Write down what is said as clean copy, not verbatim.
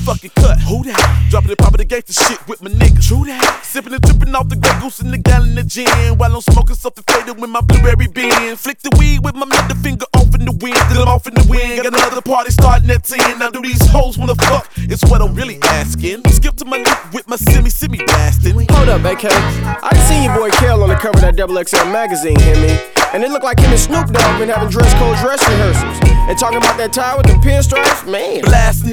fucking cut. Who that? Dropping it, popping the gangsta shit with my niggas. True that. Sipping and dripping off the Grey Goose in the gallon of gin, while I'm smoking something faded with my blueberry bin. Flick the weed with my middle finger off in the wind, then I'm off in the wind. Got another party starting at 10. Now do these hoes wanna fuck? It's what I'm really asking. Skip to my lip with my semi blasting. Hold up, AK. I seen your boy Kel on the cover of that XXL magazine, hear me? And it looked like him and Snoop Dogg been having dress code dress rehearsals. And talking about that tie with the pinstripes, man. Blasting